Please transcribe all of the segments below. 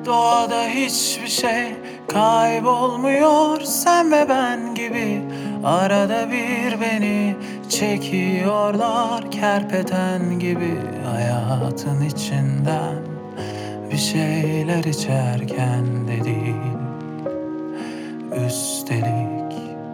Doğada hiçbir şey kaybolmuyor, sen ve ben gibi. Arada bir beni çekiyorlar, kerpeten gibi. Hayatın içinden bir şeyler içerken de değil. Üstelik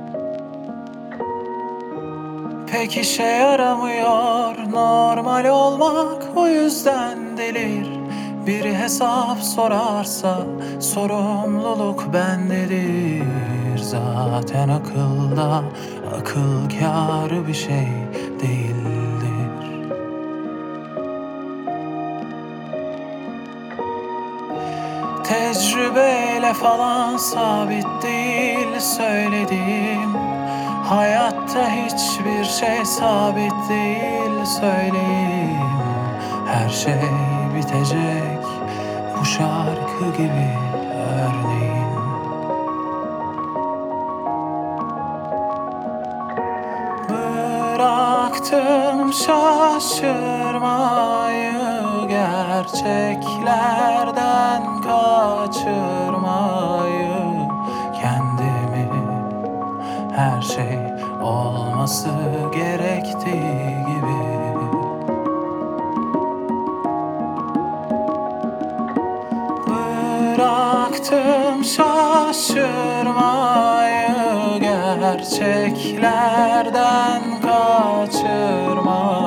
pek işe yaramıyor normal olmak, o yüzden delir. Biri hesap sorarsa sorumluluk bendedir. Zaten akıl kârı bir şey değildir. Tecrübeyle falan sabit değil söylediğim. Hayatta hiçbir şey sabit değil söyleyeyim. Her şey bitecek bu şarkı gibi örneğin. Bıraktım şaşırmayı, gerçeklerden kaçırmayı, kendimi her şey olması gerektiği gibi. Bıraktım şaşırmayı, gerçeklerden kaçırmayı,